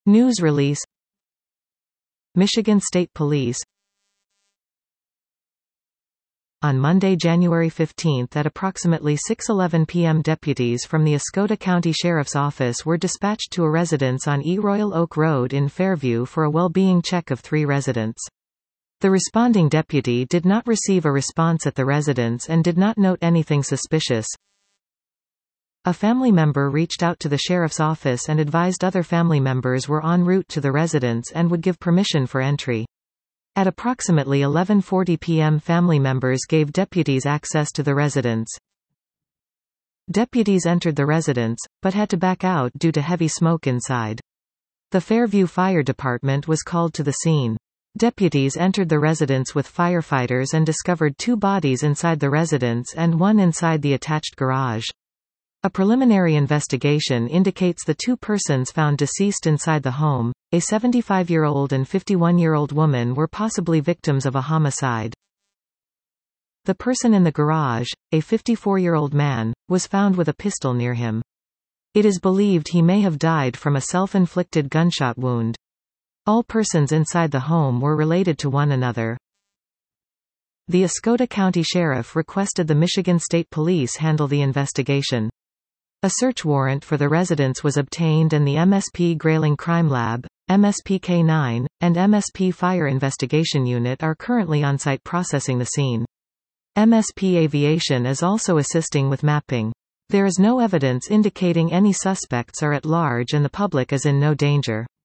News release. Michigan State Police. On Monday, January 15 at approximately 6:11 p.m. deputies from the Escoda County Sheriff's Office were dispatched to a residence on E. Royal Oak Road in Fairview for a well-being check of 3 residents. The responding deputy did not receive a response at the residence and did not note anything suspicious. A family member reached out to the sheriff's office and advised other family members were en route to the residence and would give permission for entry. At approximately 11:40 p.m. family members gave deputies access to the residence. Deputies entered the residence, but had to back out due to heavy smoke inside. The Fairview Fire Department was called to the scene. Deputies entered the residence with firefighters and discovered 2 bodies inside the residence and 1 inside the attached garage. A preliminary investigation indicates the 2 persons found deceased inside the home, a 75-year-old and 51-year-old woman, were possibly victims of a homicide. The person in the garage, a 54-year-old man, was found with a pistol near him. It is believed he may have died from a self-inflicted gunshot wound. All persons inside the home were related to one another. The Escoda County Sheriff requested the Michigan State Police handle the investigation. A search warrant for the residence was obtained and the MSP Grayling Crime Lab, MSP K9, and MSP Fire Investigation Unit are currently on-site processing the scene. MSP Aviation is also assisting with mapping. There is no evidence indicating any suspects are at large and the public is in no danger.